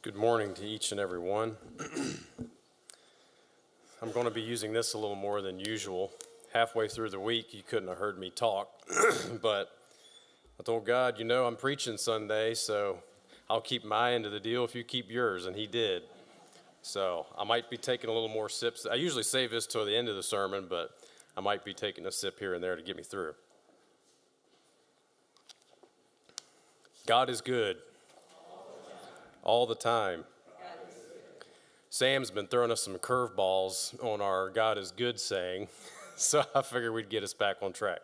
Good morning to each and every one. I'm going to be using this a little more than usual. Halfway through the week, you couldn't have heard me talk, but I told God, I'm preaching Sunday, so I'll keep my end of the deal if you keep yours, and he did. So I might be taking a little more sips. I usually save this till the end of the sermon, but I might be taking a sip here and there to get me through. God is good. All the time. Sam's been throwing us some curveballs on our God is good saying, so I figured we'd get us back on track.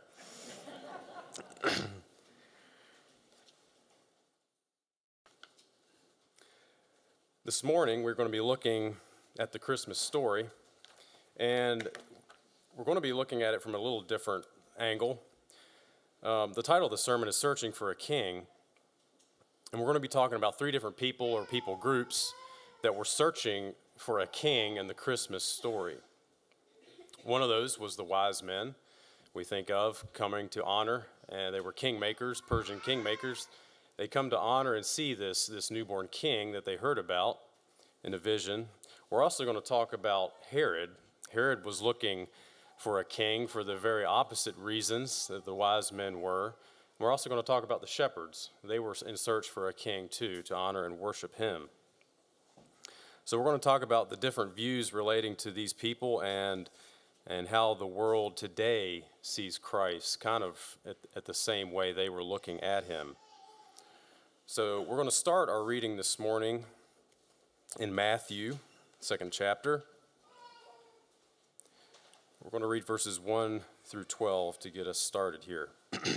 This morning, we're going to be looking at the Christmas story, and we're going to be looking at it from a little different angle. The title of the sermon is Searching for a King. And we're going to be talking about three different people or people groups that were searching for a king in the Christmas story. One of those was the wise men we think of coming to honor, and they were kingmakers, Persian kingmakers. They come to honor and see this newborn king that they heard about in a vision. We're also going to talk about Herod. Herod was looking for a king for the very opposite reasons that the wise men were. We're also going to talk about the shepherds. They were in search for a king, too, to honor and worship him. So we're going to talk about the different views relating to these people and how the world today sees Christ, kind of at the same way they were looking at him. So we're going to start our reading this morning in Matthew, 2nd chapter. We're going to read verses 1 through 12 to get us started here.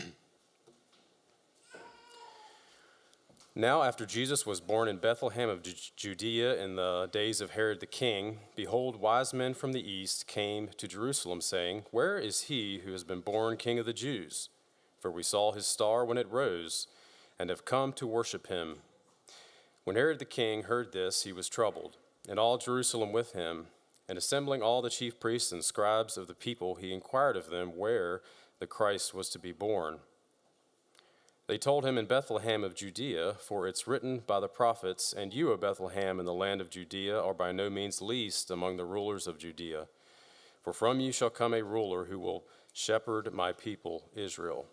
Now, after Jesus was born in Bethlehem of Judea in the days of Herod the king, behold, wise men from the east came to Jerusalem, saying, "Where is he who has been born King of the Jews? For we saw his star when it rose, and have come to worship him." When Herod the king heard this, he was troubled, and all Jerusalem with him. And assembling all the chief priests and scribes of the people, he inquired of them where the Christ was to be born. They told him, "In Bethlehem of Judea, for it's written by the prophets, and you, O Bethlehem, in the land of Judea, are by no means least among the rulers of Judea. For from you shall come a ruler who will shepherd my people Israel."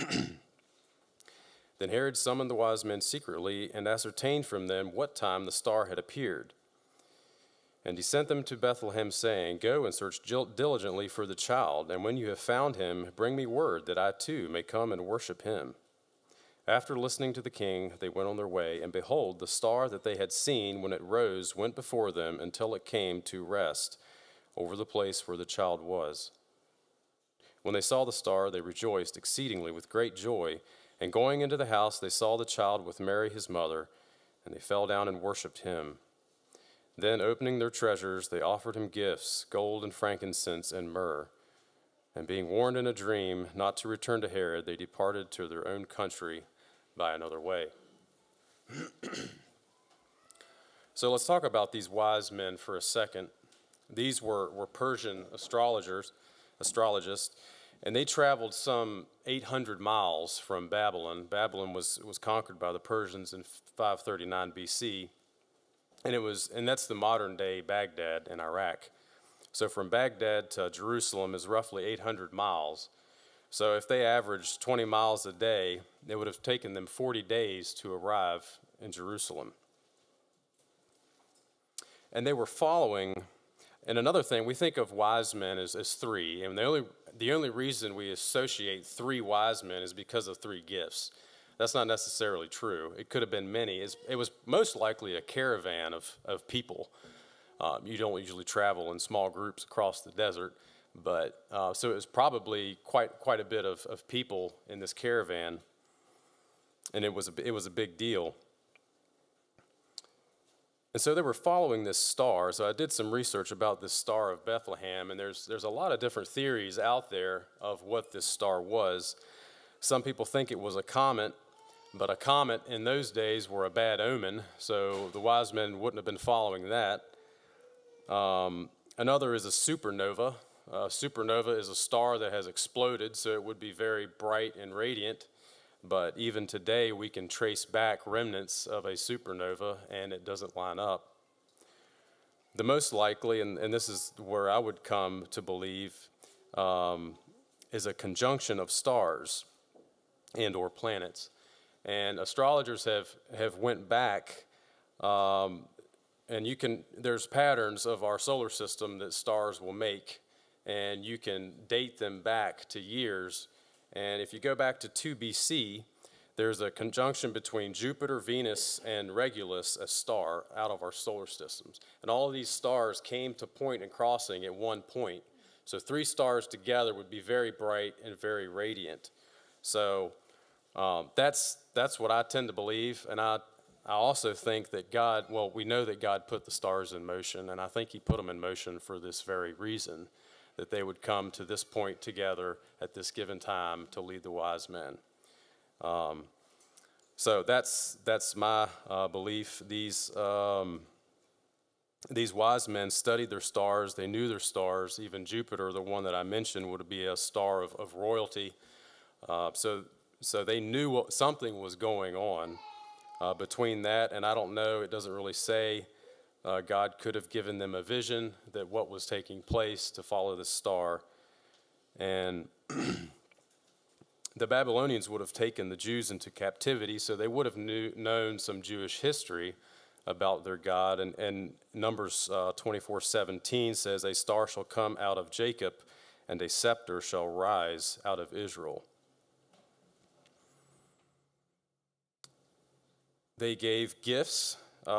Then Herod summoned the wise men secretly and ascertained from them what time the star had appeared. And he sent them to Bethlehem, saying, "Go and search diligently for the child, and when you have found him, bring me word that I too may come and worship him." After listening to the king, they went on their way, and behold, the star that they had seen when it rose went before them until it came to rest over the place where the child was. When they saw the star, they rejoiced exceedingly with great joy, and going into the house, they saw the child with Mary his mother, and they fell down and worshipped him. Then, opening their treasures, they offered him gifts, gold and frankincense and myrrh. And being warned in a dream not to return to Herod, they departed to their own country by another way. So let's talk about these wise men for a second. These were Persian astrologists, and they traveled some 800 miles from Babylon. Babylon was conquered by the Persians in 539 BC, and that's the modern day Baghdad in Iraq. So from Baghdad to Jerusalem is roughly 800 miles. So if they averaged 20 miles a day, it would have taken them 40 days to arrive in Jerusalem. And they were following, and another thing, we think of wise men as three, and the only reason we associate three wise men is because of three gifts. That's not necessarily true. It could have been many. It was most likely a caravan of people. You don't usually travel in small groups across the desert. But so it was probably quite a bit of people in this caravan, and it was a big deal. And so they were following this star. So I did some research about this star of Bethlehem, and there's a lot of different theories out there of what this star was. Some people think it was a comet, but a comet in those days were a bad omen, so the wise men wouldn't have been following that. Another is a supernova. Supernova is a star that has exploded, so it would be very bright and radiant. But even today, we can trace back remnants of a supernova, and it doesn't line up. The most likely, and this is where I would come to believe, is a conjunction of stars and or planets. And astrologers have went back, and there's patterns of our solar system that stars will make, and you can date them back to years. And if you go back to 2 BC, there's a conjunction between Jupiter, Venus, and Regulus, a star, out of our solar systems. And all of these stars came to point and crossing at one point. So 3 stars together would be very bright and very radiant. So that's what I tend to believe. And I also think that we know that God put the stars in motion, and I think he put them in motion for this very reason, that they would come to this point together at this given time to lead the wise men. So that's my belief. These wise men studied their stars. They knew their stars. Even Jupiter, the one that I mentioned, would be a star of royalty. So they knew something was going on between that, and I don't know, it doesn't really say. God could have given them a vision that what was taking place to follow the star. And the Babylonians would have taken the Jews into captivity, so they would have known some Jewish history about their God. And Numbers 24:17 says, "A star shall come out of Jacob, and a scepter shall rise out of Israel." They gave gifts,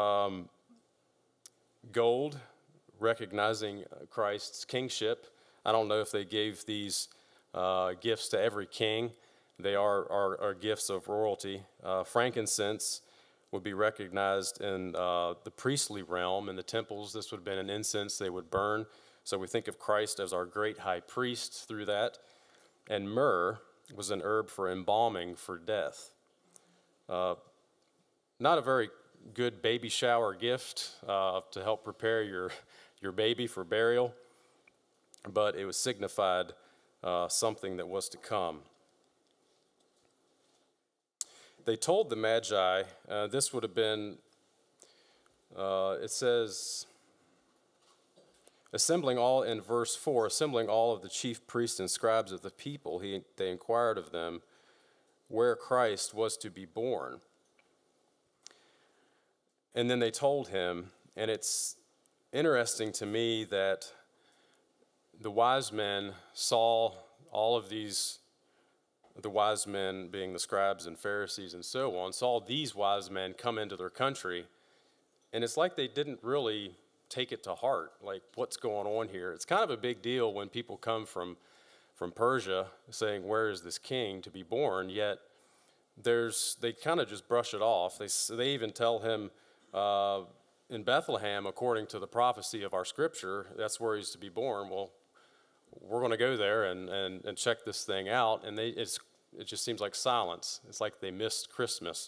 gold, recognizing Christ's kingship. I don't know if they gave these gifts to every king. They are gifts of royalty. Frankincense would be recognized in the priestly realm. In the temples, this would have been an incense they would burn. So we think of Christ as our great high priest through that. And myrrh was an herb for embalming for death. Not a very good baby shower gift to help prepare your baby for burial, but it was signified something that was to come. They told the Magi, this would have been, it says, in verse 4, assembling all of the chief priests and scribes of the people, they inquired of them where Christ was to be born. And then they told him, and it's interesting to me that the wise men saw all of these, the wise men being the scribes and Pharisees and so on, saw these wise men come into their country, and it's like they didn't really take it to heart, like what's going on here. It's kind of a big deal when people come from Persia saying, where is this king to be born? Yet they kind of just brush it off. They even tell him, in Bethlehem, according to the prophecy of our scripture, that's where he's to be born. Well, we're going to go there and check this thing out, and it just seems like silence. It's like they missed Christmas.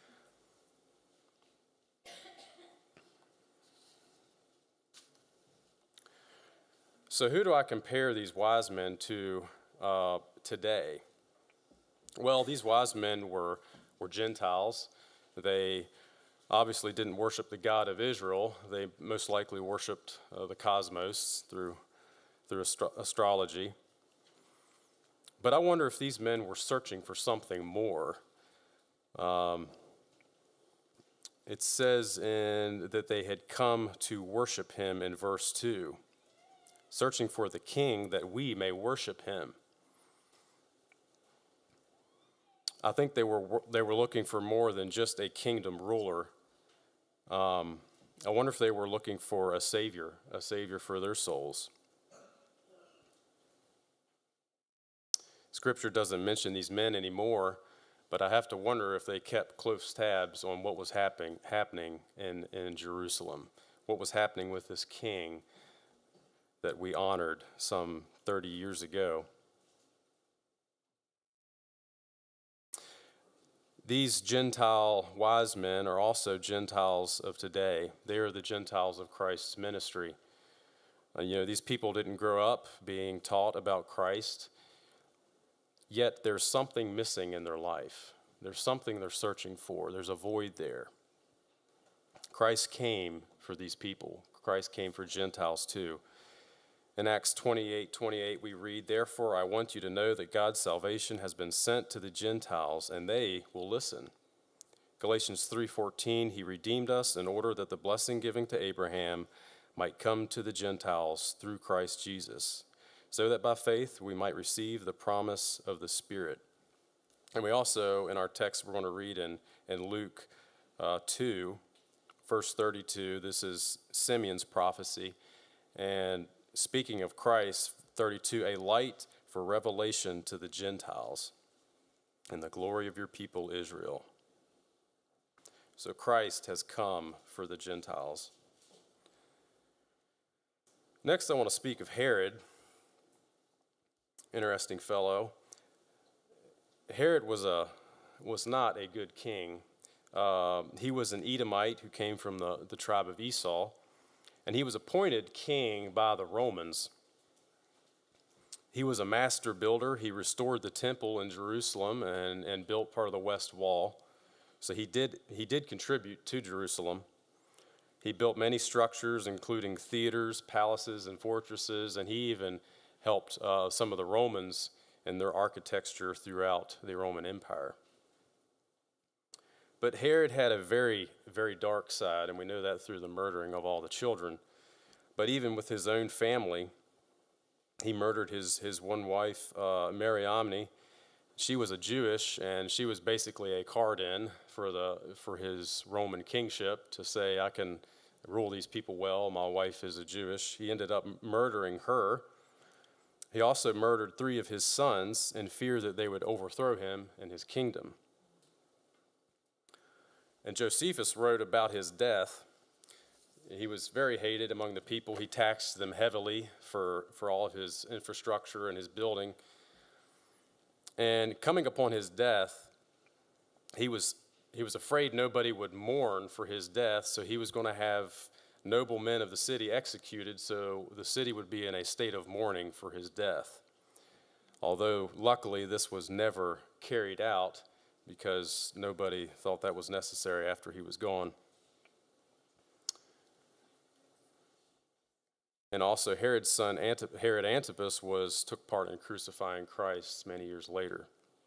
So who do I compare these wise men to today? Well, these wise men were Gentiles. They obviously didn't worship the God of Israel. They most likely worshiped the cosmos through astrology. But I wonder if these men were searching for something more. It says that they had come to worship him in verse 2, searching for the king that we may worship him. I think they were looking for more than just a kingdom ruler. I wonder if they were looking for a savior for their souls. Scripture doesn't mention these men anymore, but I have to wonder if they kept close tabs on what was happening in Jerusalem, what was happening with this king that we honored some 30 years ago. These Gentile wise men are also Gentiles of today. They are the Gentiles of Christ's ministry. These people didn't grow up being taught about Christ, yet there's something missing in their life. There's something they're searching for. There's a void there. Christ came for these people. Christ came for Gentiles too. In Acts 28:28, we read, "Therefore I want you to know that God's salvation has been sent to the Gentiles, and they will listen." Galatians 3:14, "He redeemed us in order that the blessing given to Abraham might come to the Gentiles through Christ Jesus, so that by faith we might receive the promise of the Spirit." And we also, in our text, we're going to read in Luke 2, verse 32, this is Simeon's prophecy. And speaking of Christ, 32, "A light for revelation to the Gentiles and the glory of your people Israel." So Christ has come for the Gentiles. Next, I want to speak of Herod. Interesting fellow. Herod was not a good king. He was an Edomite who came from the tribe of Esau, and he was appointed king by the Romans. He was a master builder. He restored the temple in Jerusalem and built part of the west wall. So he did contribute to Jerusalem. He built many structures, including theaters, palaces, and fortresses, and he even helped some of the Romans in their architecture throughout the Roman Empire. But Herod had a very, very dark side, and we know that through the murdering of all the children. But even with his own family, he murdered his one wife, Mariamne. She was a Jewish, and she was basically a card-in for his Roman kingship to say, I can rule these people well, my wife is a Jewish. He ended up murdering her. He also murdered 3 of his sons in fear that they would overthrow him and his kingdom. And Josephus wrote about his death. He was very hated among the people. He taxed them heavily for all of his infrastructure and his building. And coming upon his death, he was afraid nobody would mourn for his death, so he was going to have noble men of the city executed, so the city would be in a state of mourning for his death. Although, luckily, this was never carried out because nobody thought that was necessary after he was gone. And also, Herod's son, Herod Antipas, took part in crucifying Christ many years later.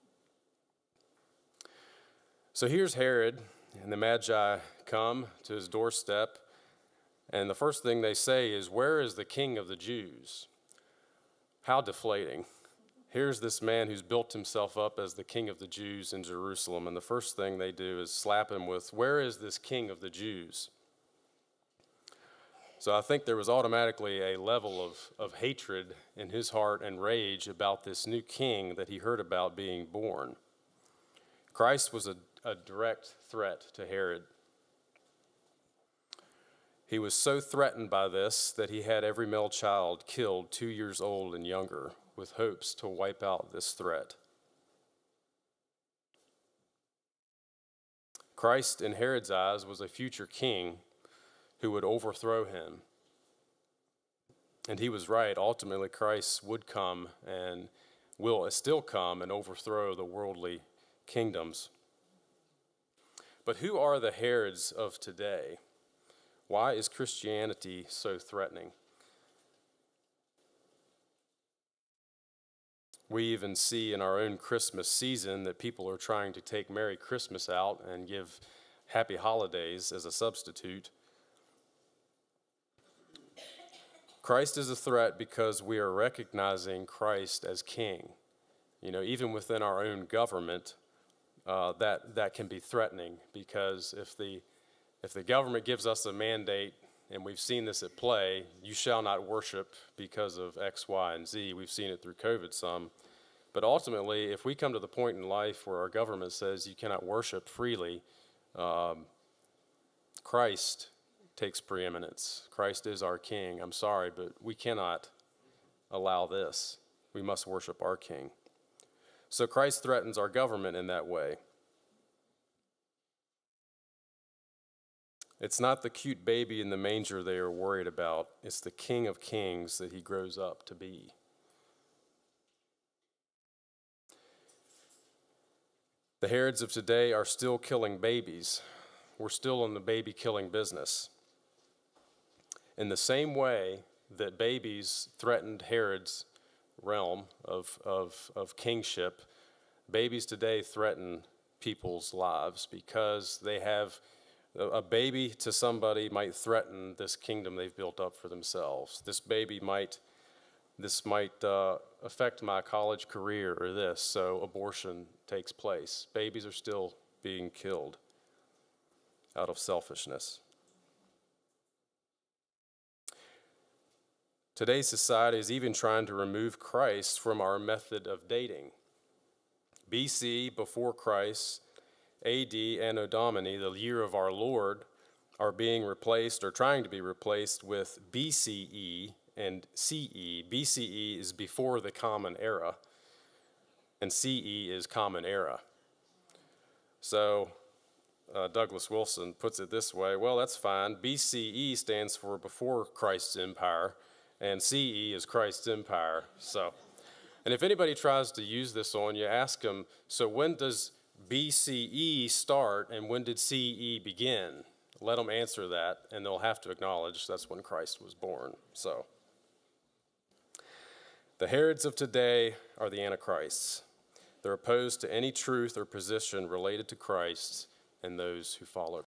So here's Herod, and the Magi come to his doorstep, and the first thing they say is, "Where is the King of the Jews?" How deflating. Here's this man who's built himself up as the King of the Jews in Jerusalem, and the first thing they do is slap him with, "Where is this King of the Jews?" So I think there was automatically a level of hatred in his heart and rage about this new king that he heard about being born. Christ was a direct threat to Herod. He was so threatened by this that he had every male child killed 2 years old and younger with hopes to wipe out this threat. Christ, in Herod's eyes, was a future king who would overthrow him. And he was right. Ultimately, Christ would come and will still come and overthrow the worldly kingdoms. But who are the Herods of today? Why is Christianity so threatening? We even see in our own Christmas season that people are trying to take Merry Christmas out and give Happy Holidays as a substitute. Christ is a threat because we are recognizing Christ as king. You know, even within our own government, that can be threatening, because if the government gives us a mandate, and we've seen this at play, you shall not worship because of X, Y, and Z. We've seen it through COVID some. But ultimately, if we come to the point in life where our government says you cannot worship freely, Christ takes preeminence. Christ is our king. I'm sorry, but we cannot allow this. We must worship our king. So Christ threatens our government in that way. It's not the cute baby in the manger they are worried about. It's the King of Kings that he grows up to be. The Herods of today are still killing babies. We're still in the baby killing business. In the same way that babies threatened Herod's realm of kingship, babies today threaten people's lives because they have a baby to somebody might threaten this kingdom they've built up for themselves. This might affect my college career or this, so abortion takes place. Babies are still being killed out of selfishness. Today's society is even trying to remove Christ from our method of dating. BC, before Christ, AD, Anno Domini, the year of our Lord, are being replaced or trying to be replaced with BCE and CE. BCE is before the Common Era, and CE is Common Era. So Douglas Wilson puts it this way, well, that's fine. BCE stands for before Christ's empire, and CE is Christ's empire. So, and if anybody tries to use this on you, ask them, so when does BCE start and when did CE begin? Let them answer that, and they'll have to acknowledge that's when Christ was born. So, the Herods of today are the Antichrists. They're opposed to any truth or position related to Christ and those who follow